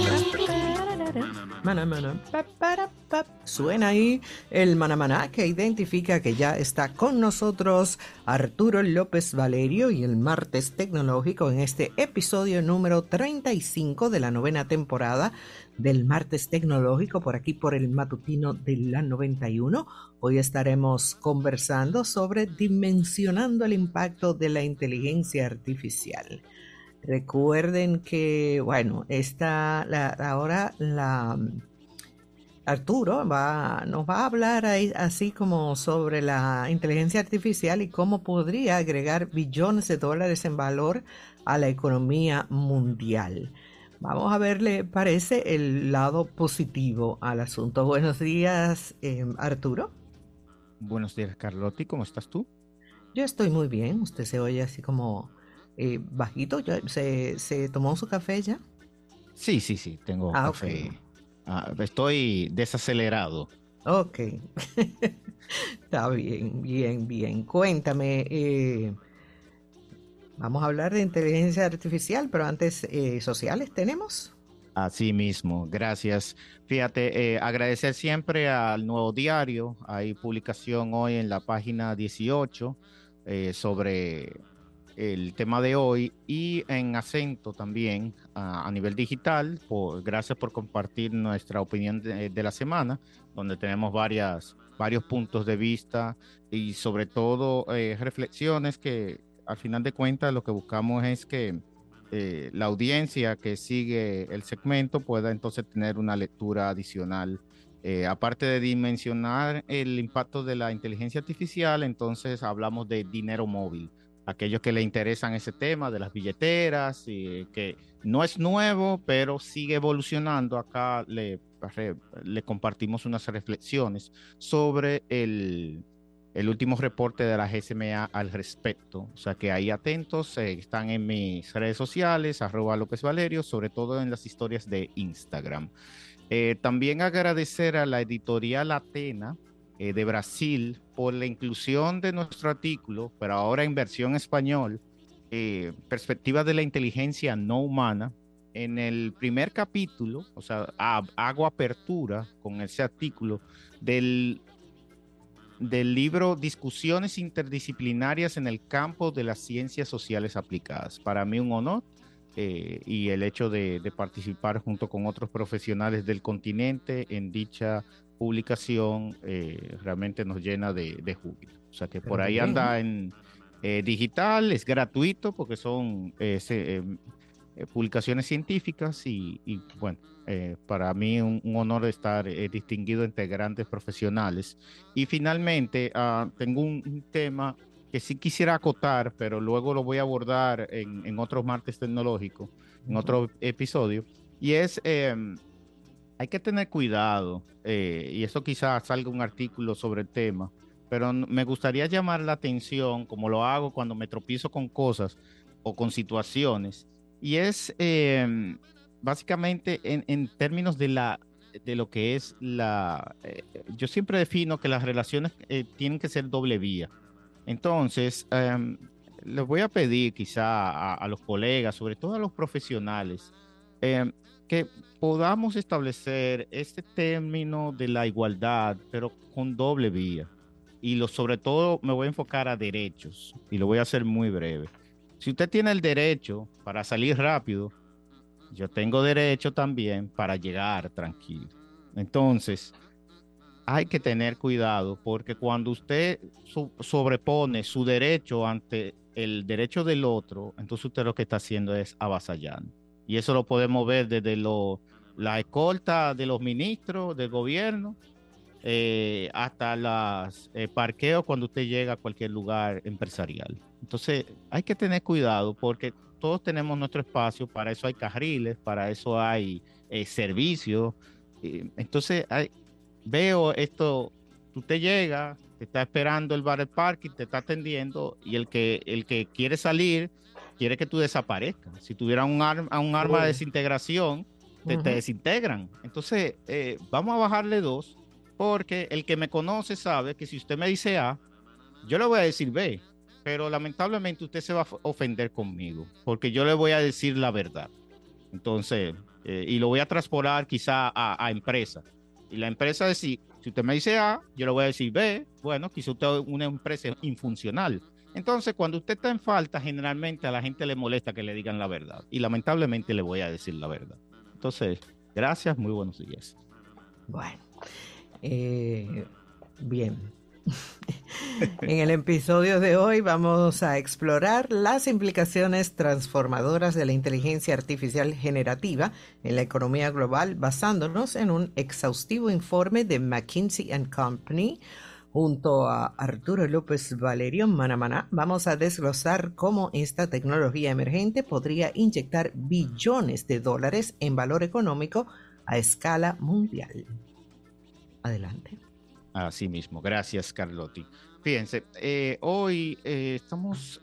Suena ahí el manamaná que identifica que ya está con nosotros Arturo López Valerio y el Martes Tecnológico en este episodio número 35 de la 9ª temporada del Martes Tecnológico, por aquí por el matutino de la 91. Hoy estaremos conversando sobre dimensionando el impacto de la inteligencia artificial. Recuerden que, bueno, Arturo nos va a hablar ahí, así como sobre la inteligencia artificial y cómo podría agregar billones de dólares en valor a la economía mundial. Vamos a ver, ¿le parece el lado positivo al asunto? Buenos días, Arturo. Buenos días, Carlotti, ¿cómo estás tú? Yo estoy muy bien. Usted se oye así como bajito. ¿Se tomó su café ya? Sí, tengo Ok. café. Estoy desacelerado. Ok. Está bien, bien, bien. Cuéntame, vamos a hablar de inteligencia artificial, pero antes, ¿sociales tenemos? Así mismo, gracias. Fíjate, agradecer siempre al Nuevo Diario. Hay publicación hoy en la página 18 sobre el tema de hoy y en acento también a nivel digital. Gracias por compartir nuestra opinión de la semana, donde tenemos varios puntos de vista y sobre todo reflexiones que al final de cuentas lo que buscamos es que la audiencia que sigue el segmento pueda entonces tener una lectura adicional. Aparte de dimensionar el impacto de la inteligencia artificial, entonces hablamos de dinero móvil. Aquellos que le interesan ese tema de las billeteras, y que no es nuevo, pero sigue evolucionando. Acá le compartimos unas reflexiones sobre el último reporte de la GSMA al respecto. O sea que ahí atentos, están en mis redes sociales, @López Valerio, sobre todo en las historias de Instagram. También agradecer a la editorial Atena de Brasil por la inclusión de nuestro artículo, pero ahora en versión español, Perspectivas de la inteligencia no humana. En el primer capítulo, o sea, hago apertura con ese artículo del libro Discusiones interdisciplinarias en el campo de las ciencias sociales aplicadas. Para mí un honor, y el hecho de participar junto con otros profesionales del continente en dicha publicación realmente nos llena de júbilo. O sea que Pero por ahí bien. anda en digital, es gratuito porque son publicaciones científicas y bueno, para mí un honor estar distinguido entre grandes profesionales. Y finalmente, tengo un tema que sí quisiera acotar, pero luego lo voy a abordar en otros martes tecnológicos, en Ujú. otro episodio, y es, hay que tener cuidado, y eso quizás salga un artículo sobre el tema, pero me gustaría llamar la atención, como lo hago cuando me tropiezo con cosas o con situaciones, y es básicamente en términos de lo que es yo siempre defino que las relaciones tienen que ser doble vía. Entonces, les voy a pedir quizá a los colegas, sobre todo a los profesionales, em, que podamos establecer este término de la igualdad, pero con doble vía. Sobre todo me voy a enfocar a derechos y lo voy a hacer muy breve. Si usted tiene el derecho para salir rápido, yo tengo derecho también para llegar tranquilo. Entonces, hay que tener cuidado porque cuando usted sobrepone su derecho ante el derecho del otro, entonces usted lo que está haciendo es avasallando. Y eso lo podemos ver desde la escolta de los ministros del gobierno, hasta los parqueos cuando usted llega a cualquier lugar empresarial. Entonces hay que tener cuidado porque todos tenemos nuestro espacio, para eso hay carriles, para eso hay servicios. Entonces veo esto, usted llega, te está esperando el bar, el parking, te está atendiendo y el que quiere salir quiere que tú desaparezcas. Si tuviera un arma de Uy. desintegración, te Ujú. desintegran. Entonces, vamos a bajarle dos, porque el que me conoce sabe que si usted me dice A, yo le voy a decir B, pero lamentablemente usted se va a ofender conmigo, porque yo le voy a decir la verdad. Entonces, Y lo voy a transportar quizá a empresa. Y la empresa decir, si usted me dice A, yo le voy a decir B, bueno, quizá usted es una empresa infuncional. Entonces, cuando usted está en falta, generalmente a la gente le molesta que le digan la verdad. Y lamentablemente le voy a decir la verdad. Entonces, gracias, muy buenos días. Bueno, bien. En el episodio de hoy vamos a explorar las implicaciones transformadoras de la inteligencia artificial generativa en la economía global, basándonos en un exhaustivo informe de McKinsey & Company. Junto a Arturo López Valerio Manamaná, vamos a desglosar cómo esta tecnología emergente podría inyectar billones de dólares en valor económico a escala mundial. Adelante. Así mismo, gracias Carlotti. Fíjense, hoy estamos,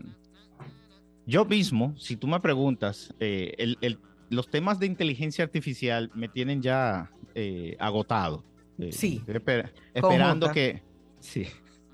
yo mismo, si tú me preguntas, los temas de inteligencia artificial me tienen ya agotado. Sí, esperando que, sí,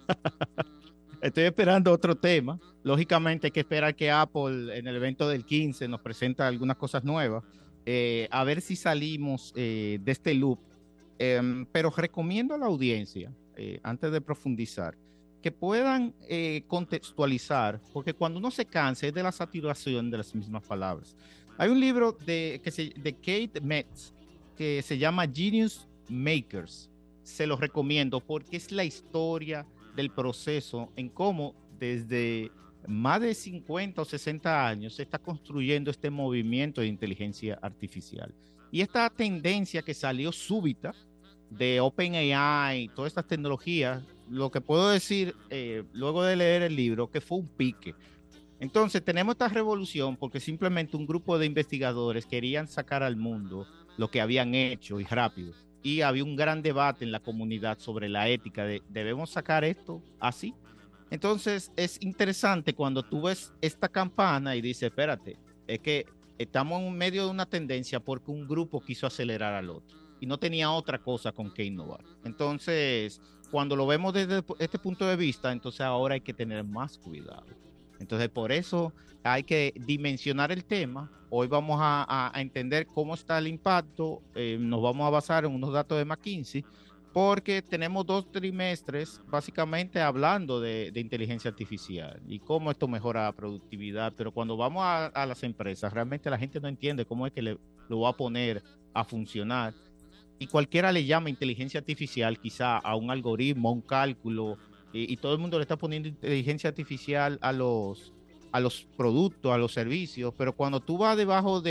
estoy esperando otro tema. Lógicamente hay que esperar que Apple en el evento del 15 nos presenta algunas cosas nuevas, a ver si salimos de este loop. Pero recomiendo a la audiencia, antes de profundizar, que puedan contextualizar, porque cuando uno se cansa es de la saturación de las mismas palabras. Hay un libro de Kate Metz que se llama Genius Makers. Se los recomiendo porque es la historia del proceso en cómo desde más de 50 o 60 años se está construyendo este movimiento de inteligencia artificial. Y esta tendencia que salió súbita de OpenAI, todas estas tecnologías, lo que puedo decir luego de leer el libro, que fue un pique. Entonces tenemos esta revolución porque simplemente un grupo de investigadores querían sacar al mundo lo que habían hecho y rápido. Y había un gran debate en la comunidad sobre la ética de, ¿debemos sacar esto así? Entonces es interesante cuando tú ves esta campana y dices, espérate, es que estamos en medio de una tendencia porque un grupo quiso acelerar al otro y no tenía otra cosa con que innovar. Entonces, cuando lo vemos desde este punto de vista, entonces ahora hay que tener más cuidado. Entonces, por eso hay que dimensionar el tema. Hoy vamos a entender cómo está el impacto. Nos vamos a basar en unos datos de McKinsey, porque tenemos 2 trimestres básicamente hablando de inteligencia artificial y cómo esto mejora la productividad. Pero cuando vamos a las empresas, realmente la gente no entiende cómo es que lo va a poner a funcionar. Y cualquiera le llama inteligencia artificial quizá a un algoritmo, a un cálculo, y todo el mundo le está poniendo inteligencia artificial a los productos, a los servicios, pero cuando tú vas debajo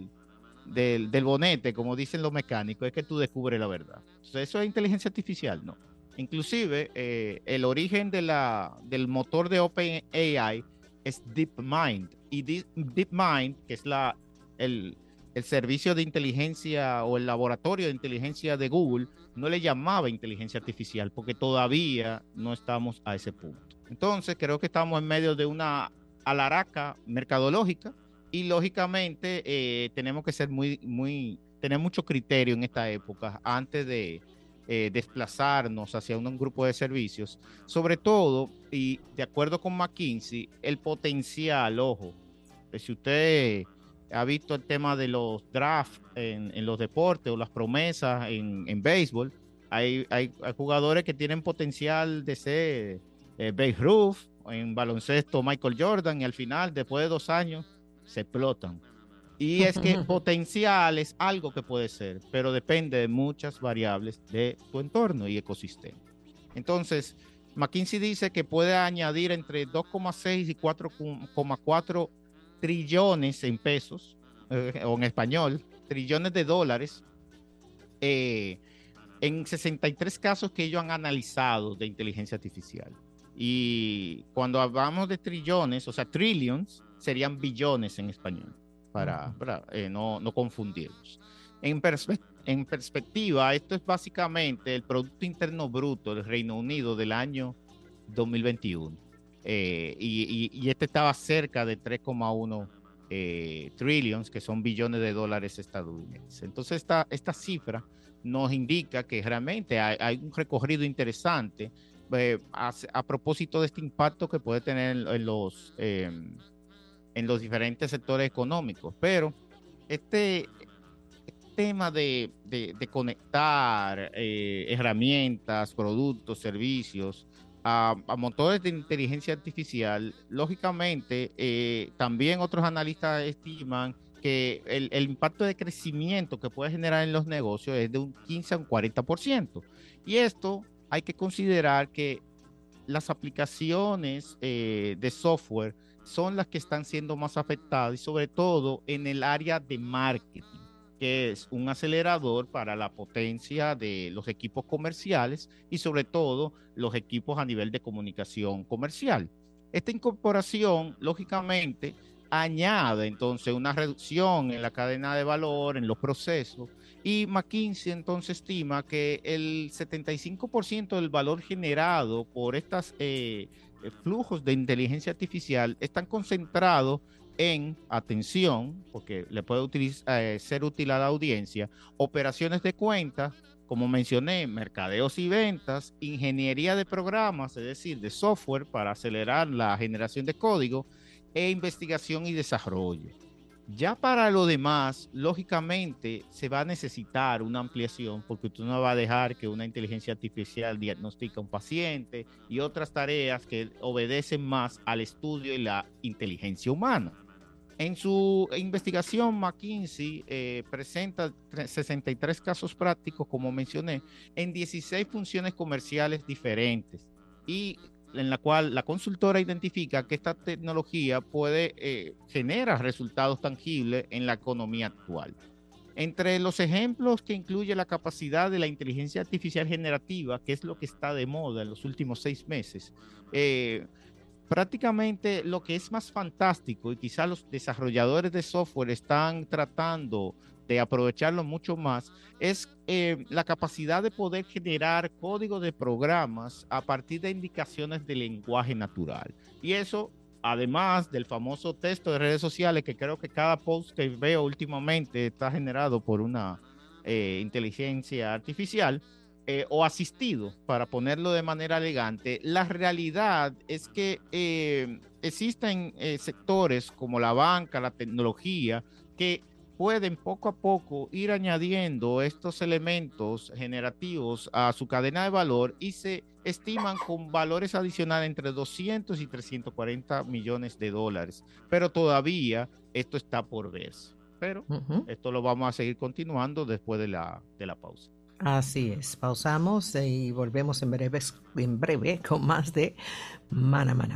del bonete, como dicen los mecánicos, es que tú descubres la verdad. Entonces, eso es inteligencia artificial, ¿no? Inclusive, el origen del motor de OpenAI es DeepMind, y DeepMind, que es el servicio de inteligencia o el laboratorio de inteligencia de Google, no le llamaba inteligencia artificial porque todavía no estamos a ese punto. Entonces, creo que estamos en medio de una alaraca mercadológica y lógicamente tenemos que ser tener mucho criterio en esta época antes de desplazarnos hacia un grupo de servicios, sobre todo, y de acuerdo con McKinsey, el potencial, ojo, si usted ha visto el tema de los drafts en los deportes o las promesas en béisbol, hay jugadores que tienen potencial de ser Babe Ruth, en baloncesto Michael Jordan, y al final, después de 2 años, se explotan. Y es que potencial es algo que puede ser, pero depende de muchas variables de tu entorno y ecosistema. Entonces, McKinsey dice que puede añadir entre 2,6 y 4,4 trillones en pesos, o en español, trillones de dólares, en 63 casos que ellos han analizado de inteligencia artificial. Y cuando hablamos de trillones, o sea, trillions, serían billones en español, para no confundirnos. En perspectiva, esto es básicamente el Producto Interno Bruto del Reino Unido del año 2021. Y este estaba cerca de 3,1 trillions, que son billones de dólares estadounidenses. Entonces, esta cifra nos indica que realmente hay un recorrido interesante a propósito de este impacto que puede tener en los diferentes sectores económicos. Pero tema de conectar herramientas, productos, servicios a motores de inteligencia artificial, lógicamente, también otros analistas estiman que el impacto de crecimiento que puede generar en los negocios es de un 15 a un 40%. Y esto hay que considerar que las aplicaciones de software son las que están siendo más afectadas, y sobre todo en el área de marketing, que es un acelerador para la potencia de los equipos comerciales y sobre todo los equipos a nivel de comunicación comercial. Esta incorporación, lógicamente, añade entonces una reducción en la cadena de valor, en los procesos, y McKinsey entonces estima que el 75% del valor generado por estos flujos de inteligencia artificial están concentrados en, atención, porque le puede ser útil a la audiencia, operaciones de cuentas, como mencioné, mercadeos y ventas, ingeniería de programas, es decir, de software para acelerar la generación de código, e investigación y desarrollo. Ya para lo demás, lógicamente, se va a necesitar una ampliación, porque usted no va a dejar que una inteligencia artificial diagnostique a un paciente y otras tareas que obedecen más al estudio y la inteligencia humana. En su investigación, McKinsey presenta 63 casos prácticos, como mencioné, en 16 funciones comerciales diferentes, y en la cual la consultora identifica que esta tecnología puede generar resultados tangibles en la economía actual. Entre los ejemplos que incluye la capacidad de la inteligencia artificial generativa, que es lo que está de moda en los últimos 6 meses, prácticamente lo que es más fantástico, y quizá los desarrolladores de software están tratando de aprovecharlo mucho más, es la capacidad de poder generar código de programas a partir de indicaciones de lenguaje natural. Y eso, además del famoso texto de redes sociales, que creo que cada post que veo últimamente está generado por una inteligencia artificial, o asistido, para ponerlo de manera elegante. La realidad es que existen sectores como la banca, la tecnología, que pueden poco a poco ir añadiendo estos elementos generativos a su cadena de valor, y se estiman con valores adicionales entre 200 y 340 millones de dólares. Pero todavía esto está por verse. Pero esto lo vamos a seguir continuando después de la pausa. Así es, pausamos y volvemos en breve con más de Mana Mana.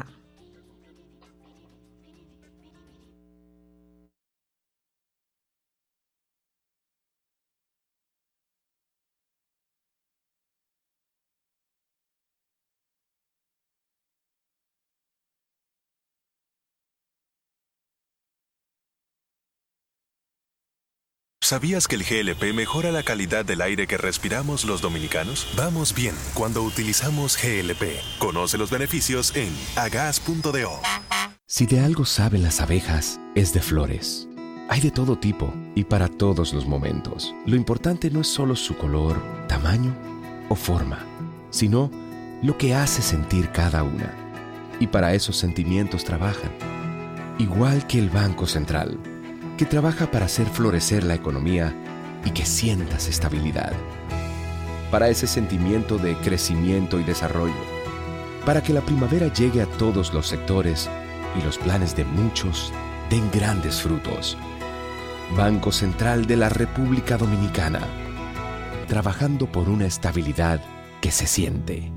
¿Sabías que el GLP mejora la calidad del aire que respiramos los dominicanos? Vamos bien cuando utilizamos GLP. Conoce los beneficios en agas.do. Si de algo saben las abejas, es de flores. Hay de todo tipo y para todos los momentos. Lo importante no es solo su color, tamaño o forma, sino lo que hace sentir cada una. Y para esos sentimientos trabajan. Igual que el Banco Central, que trabaja para hacer florecer la economía y que sientas estabilidad. Para ese sentimiento de crecimiento y desarrollo. Para que la primavera llegue a todos los sectores y los planes de muchos den grandes frutos. Banco Central de la República Dominicana. Trabajando por una estabilidad que se siente.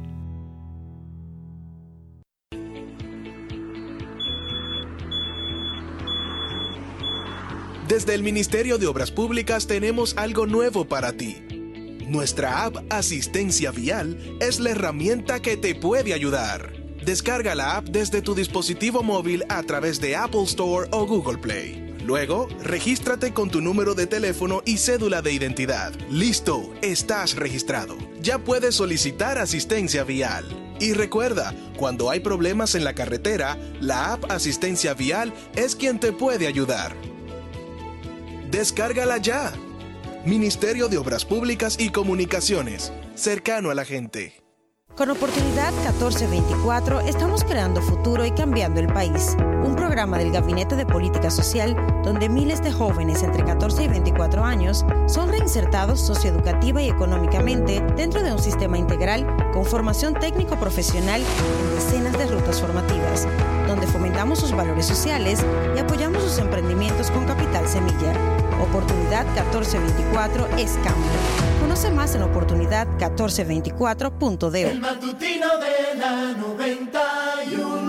Desde el Ministerio de Obras Públicas tenemos algo nuevo para ti. Nuestra app Asistencia Vial es la herramienta que te puede ayudar. Descarga la app desde tu dispositivo móvil a través de Apple Store o Google Play. Luego, regístrate con tu número de teléfono y cédula de identidad. ¡Listo! Estás registrado. Ya puedes solicitar asistencia vial. Y recuerda, cuando hay problemas en la carretera, la app Asistencia Vial es quien te puede ayudar. ¡Descárgala ya! Ministerio de Obras Públicas y Comunicaciones, cercano a la gente. Con Oportunidad 1424 estamos creando futuro y cambiando el país. Un programa del Gabinete de Política Social donde miles de jóvenes entre 14 y 24 años son reinsertados socioeducativa y económicamente dentro de un sistema integral con formación técnico-profesional en decenas de rutas formativas, donde fomentamos sus valores sociales y apoyamos sus emprendimientos con capital semilla. Oportunidad 1424 es cambio. Conoce más en oportunidad1424.do. El matutino de la 91.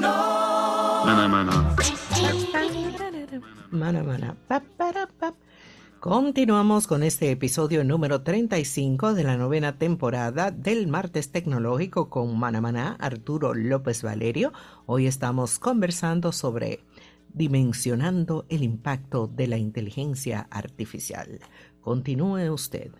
Mana. Continuamos con este episodio número 35 de la 9ª temporada del Martes Tecnológico con Mana, Arturo López Valerio. Hoy estamos conversando sobre dimensionando el impacto de la inteligencia artificial. Continúe usted.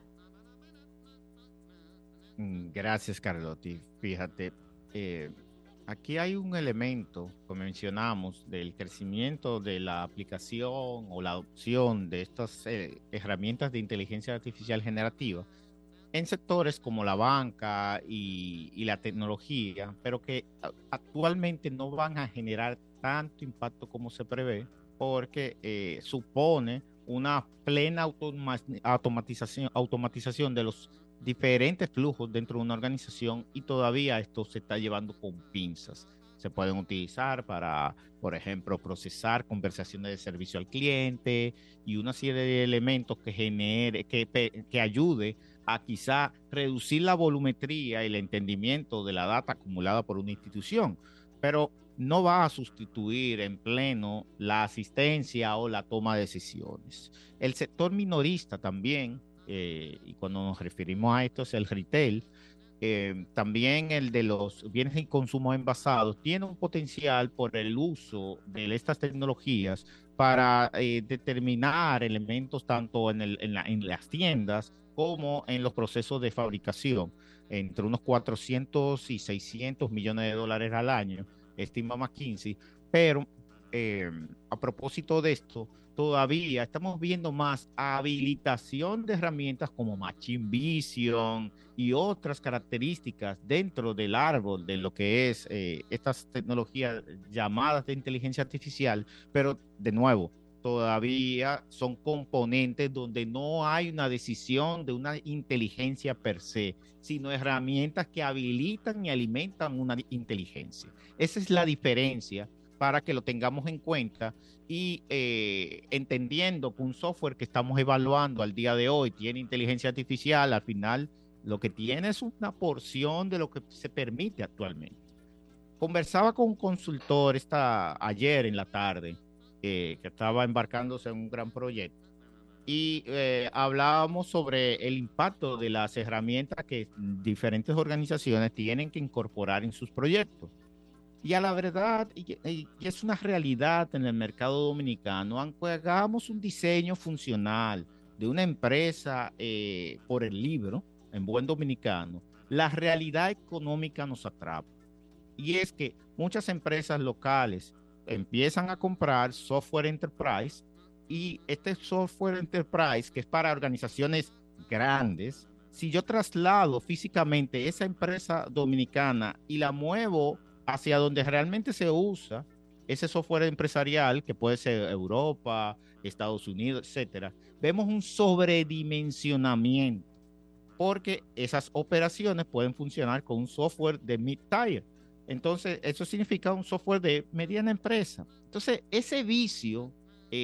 Gracias, Carlotti. Fíjate, aquí hay un elemento que mencionamos del crecimiento de la aplicación o la adopción de estas herramientas de inteligencia artificial generativa en sectores como la banca y la tecnología, pero que actualmente no van a generar tanto impacto como se prevé, porque supone una plena automatización de los diferentes flujos dentro de una organización, y todavía esto se está llevando con pinzas. Se pueden utilizar para, por ejemplo, procesar conversaciones de servicio al cliente y una serie de elementos que ayude a quizá reducir la volumetría y el entendimiento de la data acumulada por una institución, pero no va a sustituir en pleno la asistencia o la toma de decisiones. El sector minorista también, y cuando nos referimos a esto es el retail, también el de los bienes de consumo envasados, tiene un potencial por el uso de estas tecnologías para determinar elementos tanto en las tiendas como en los procesos de fabricación, entre unos 400 y 600 millones de dólares al año, estima McKinsey. Pero a propósito de esto, todavía estamos viendo más habilitación de herramientas como Machine Vision y otras características dentro del árbol de lo que es estas tecnologías llamadas de inteligencia artificial, pero de nuevo, todavía son componentes donde no hay una decisión de una inteligencia per se, sino herramientas que habilitan y alimentan una inteligencia. Esa es la diferencia, para que lo tengamos en cuenta, y entendiendo que un software que estamos evaluando al día de hoy tiene inteligencia artificial, al final lo que tiene es una porción de lo que se permite actualmente. Conversaba con un consultor ayer en la tarde, que estaba embarcándose en un gran proyecto, y hablábamos sobre el impacto de las herramientas que diferentes organizaciones tienen que incorporar en sus proyectos. Y a la verdad, y es una realidad en el mercado dominicano, aunque hagamos un diseño funcional de una empresa por el libro, en buen dominicano, la realidad económica nos atrapa. Y es que muchas empresas locales empiezan a comprar software enterprise, y este software enterprise, que es para organizaciones grandes, si yo traslado físicamente esa empresa dominicana y la muevo hacia donde realmente se usa ese software empresarial, que puede ser Europa, Estados Unidos, etcétera, vemos un sobredimensionamiento, porque esas operaciones pueden funcionar con un software de mid-tier. Entonces, eso significa un software de mediana empresa. Entonces, ese vicio,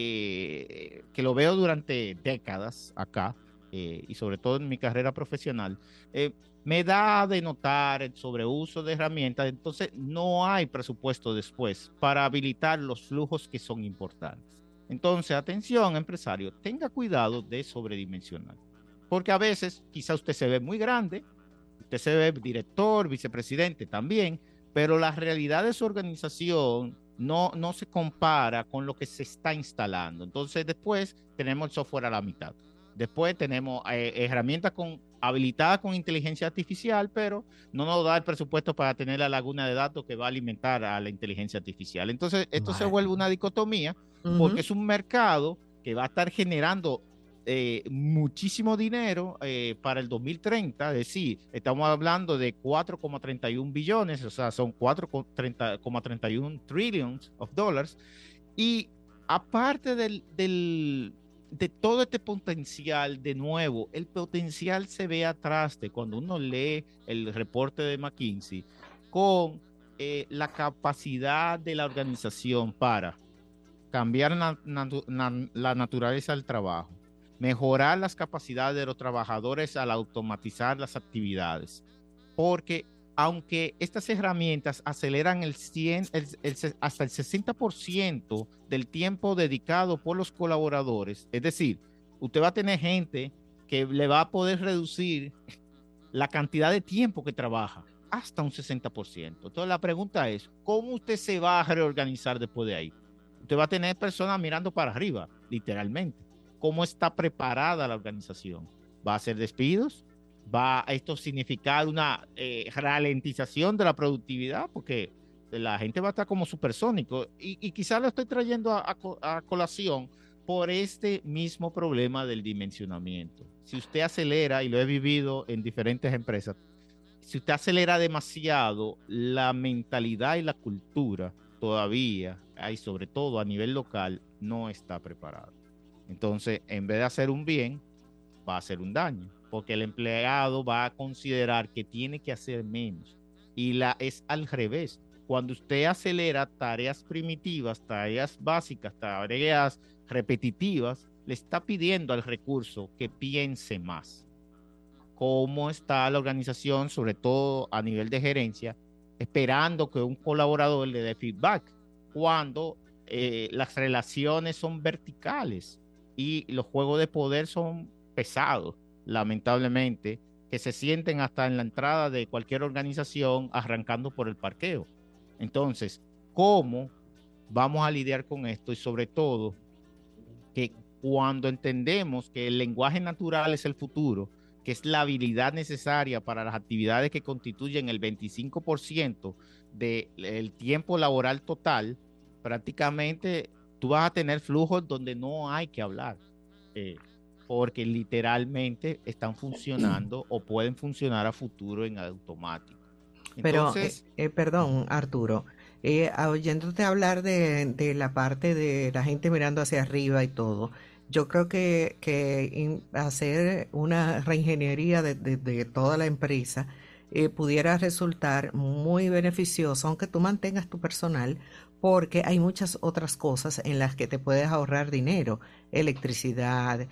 que lo veo durante décadas acá, y sobre todo en mi carrera profesional, me da de notar el sobreuso de herramientas. Entonces no hay presupuesto después para habilitar los flujos que son importantes. Entonces, atención, empresario, tenga cuidado de sobredimensionar, porque a veces quizá usted se ve muy grande, usted se ve director, vicepresidente también, pero la realidad de su organización no se compara con lo que se está instalando. Entonces después tenemos el software a la mitad. Después tenemos herramientas habilitadas con inteligencia artificial, pero no nos da el presupuesto para tener la laguna de datos que va a alimentar a la inteligencia artificial. Entonces, esto se vuelve una dicotomía, porque es un mercado que va a estar generando muchísimo dinero para el 2030, es decir, estamos hablando de 4,31 billones, o sea, son 4,31 trillions of dollars, y aparte de todo este potencial, de nuevo, el potencial se ve atrás de cuando uno lee el reporte de McKinsey con la capacidad de la organización para cambiar la naturaleza del trabajo, mejorar las capacidades de los trabajadores al automatizar las actividades, porque aunque estas herramientas aceleran hasta el 60% del tiempo dedicado por los colaboradores, es decir, usted va a tener gente que le va a poder reducir la cantidad de tiempo que trabaja hasta un 60%. Entonces la pregunta es, ¿cómo usted se va a reorganizar después de ahí? Usted va a tener personas mirando para arriba, literalmente. ¿Cómo está preparada la organización? ¿Va a hacer despidos? ¿Va a esto significar una ralentización de la productividad? Porque la gente va a estar como supersónico. Y quizás lo estoy trayendo a colación por este mismo problema del dimensionamiento. Si usted acelera, y lo he vivido en diferentes empresas, si usted acelera demasiado, la mentalidad y la cultura todavía, y sobre todo a nivel local, no está preparada. Entonces, en vez de hacer un bien, va a hacer un daño, porque el empleado va a considerar que tiene que hacer menos. Y es al revés. Cuando usted acelera tareas primitivas, tareas básicas, tareas repetitivas, le está pidiendo al recurso que piense más. ¿Cómo está la organización, sobre todo a nivel de gerencia, esperando que un colaborador le dé feedback cuando las relaciones son verticales y los juegos de poder son pesados, lamentablemente, que se sienten hasta en la entrada de cualquier organización, arrancando por el parqueo? Entonces, ¿cómo vamos a lidiar con esto? Y sobre todo, que cuando entendemos que el lenguaje natural es el futuro, que es la habilidad necesaria para las actividades que constituyen el 25% del tiempo laboral total, prácticamente tú vas a tener flujos donde no hay que hablar, porque literalmente están funcionando o pueden funcionar a futuro en automático. Entonces, pero, perdón, Arturo, oyéndote hablar de la parte de la gente mirando hacia arriba y todo, yo creo que hacer una reingeniería de toda la empresa pudiera resultar muy beneficioso, aunque tú mantengas tu personal, porque hay muchas otras cosas en las que te puedes ahorrar dinero, electricidad,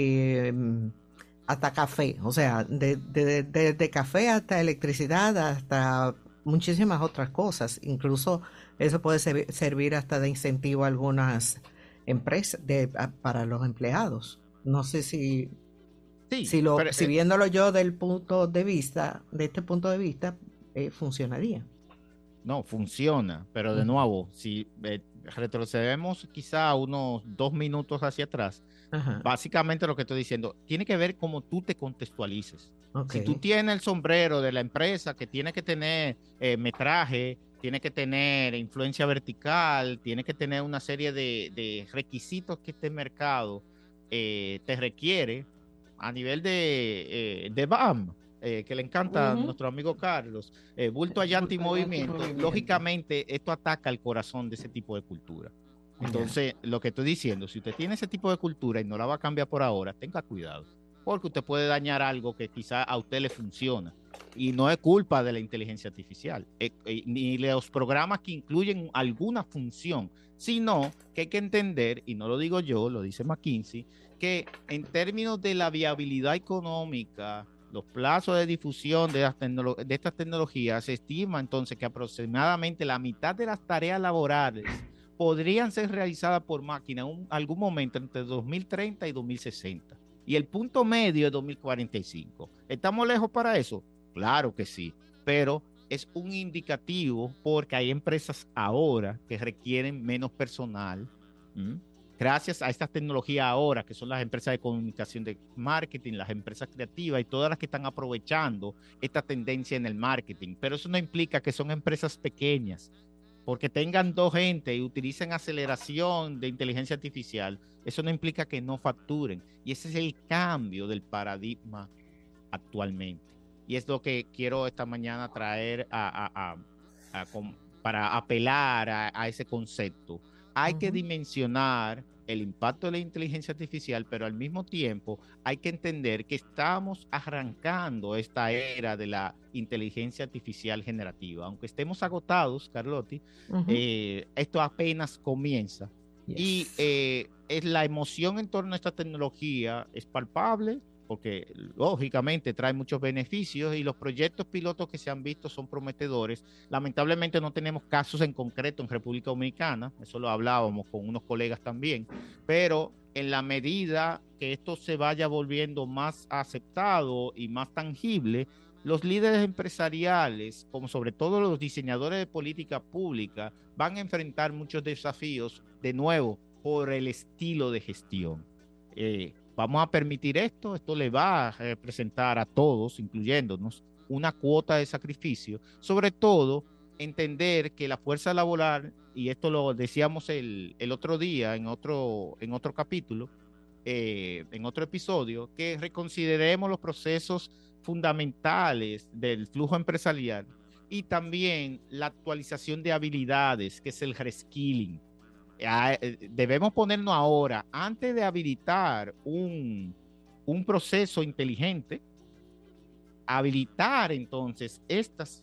hasta café, o sea, de café hasta electricidad, hasta muchísimas otras cosas. Incluso eso puede servir hasta de incentivo a algunas empresas para los empleados. No sé si viéndolo yo del punto de vista, de este punto de vista, funcionaría. No, funciona, pero de nuevo, si retrocedemos quizá unos 2 minutos hacia atrás, básicamente lo que estoy diciendo tiene que ver cómo tú te contextualices. Si tú tienes el sombrero de la empresa que tiene que tener metraje, tiene que tener influencia vertical, tiene que tener una serie de requisitos que este mercado te requiere a nivel de BAM, que le encanta a nuestro amigo Carlos, bulto allante y movimiento, lógicamente esto ataca el corazón de ese tipo de cultura. Entonces, lo que estoy diciendo, si usted tiene ese tipo de cultura y no la va a cambiar por ahora, tenga cuidado, porque usted puede dañar algo que quizá a usted le funciona. Y no es culpa de la inteligencia artificial, ni de los programas que incluyen alguna función, sino que hay que entender, y no lo digo yo, lo dice McKinsey, que en términos de la viabilidad económica, los plazos de difusión de estas tecnologías, se estima entonces que aproximadamente la mitad de las tareas laborales podrían ser realizadas por máquina en algún momento entre 2030 y 2060. Y el punto medio es 2045. ¿Estamos lejos para eso? Claro que sí, pero es un indicativo porque hay empresas ahora que requieren menos personal, gracias a estas tecnologías ahora, que son las empresas de comunicación, de marketing, las empresas creativas y todas las que están aprovechando esta tendencia en el marketing. Pero eso no implica que son empresas pequeñas. porque tengan 2 gente y utilicen aceleración de inteligencia artificial, eso no implica que no facturen. Y ese es el cambio del paradigma actualmente. Y es lo que quiero esta mañana traer para apelar a ese concepto. Hay que dimensionar el impacto de la inteligencia artificial, pero al mismo tiempo hay que entender que estamos arrancando esta era de la inteligencia artificial generativa. Aunque estemos agotados, Carlotti, esto apenas comienza. Yes. Y es la emoción en torno a esta tecnología es palpable, porque lógicamente trae muchos beneficios y los proyectos pilotos que se han visto son prometedores. Lamentablemente no tenemos casos en concreto en República Dominicana, eso lo hablábamos con unos colegas también, pero en la medida que esto se vaya volviendo más aceptado y más tangible, los líderes empresariales, como sobre todo los diseñadores de política pública, van a enfrentar muchos desafíos, de nuevo, por el estilo de gestión. Vamos a permitir esto le va a representar a todos, incluyéndonos, una cuota de sacrificio. Sobre todo, entender que la fuerza laboral, y esto lo decíamos el otro día en otro capítulo, en otro episodio, que reconsideremos los procesos fundamentales del flujo empresarial y también la actualización de habilidades, que es el reskilling. Debemos ponernos ahora, antes de habilitar un proceso inteligente, habilitar entonces estos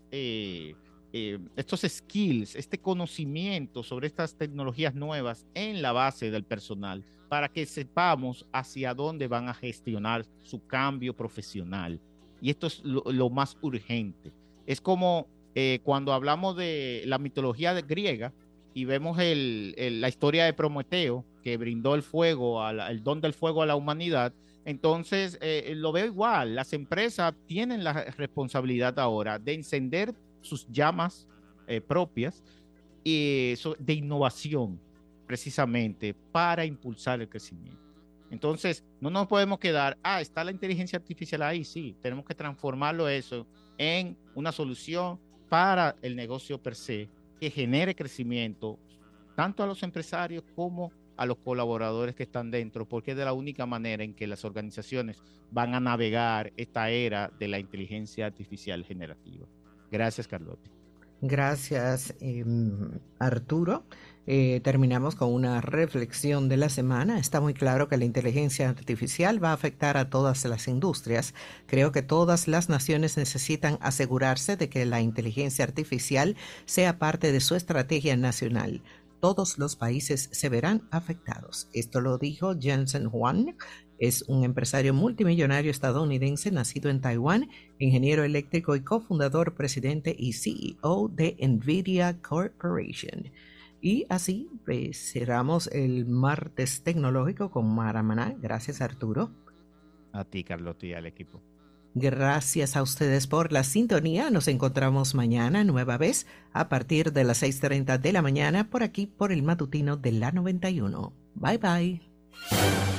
skills, este conocimiento sobre estas tecnologías nuevas en la base del personal, para que sepamos hacia dónde van a gestionar su cambio profesional. Y esto es lo más urgente. Es como cuando hablamos de la mitología griega, y vemos la historia de Prometeo, que brindó el don del fuego a la humanidad. Entonces, lo veo igual. Las empresas tienen la responsabilidad ahora de encender sus llamas propias de innovación, precisamente, para impulsar el crecimiento. Entonces, no nos podemos quedar, está la inteligencia artificial ahí, sí, tenemos que transformarlo eso en una solución para el negocio per se, que genere crecimiento tanto a los empresarios como a los colaboradores que están dentro, porque es de la única manera en que las organizaciones van a navegar esta era de la inteligencia artificial generativa. Gracias, Carlotti. Gracias, Arturo. Terminamos con una reflexión de la semana. Está muy claro que la inteligencia artificial va a afectar a todas las industrias. Creo que todas las naciones necesitan asegurarse de que la inteligencia artificial sea parte de su estrategia nacional. Todos los países se verán afectados. Esto lo dijo Jensen Huang. Es un empresario multimillonario estadounidense nacido en Taiwán, ingeniero eléctrico y cofundador, presidente y CEO de NVIDIA Corporation. Y así cerramos el martes tecnológico con Mara Maná. Gracias, Arturo. A ti, Carlotti, y al equipo. Gracias a ustedes por la sintonía. Nos encontramos mañana nueva vez a partir de las 6:30 de la mañana por aquí por el matutino de la 91. Bye bye.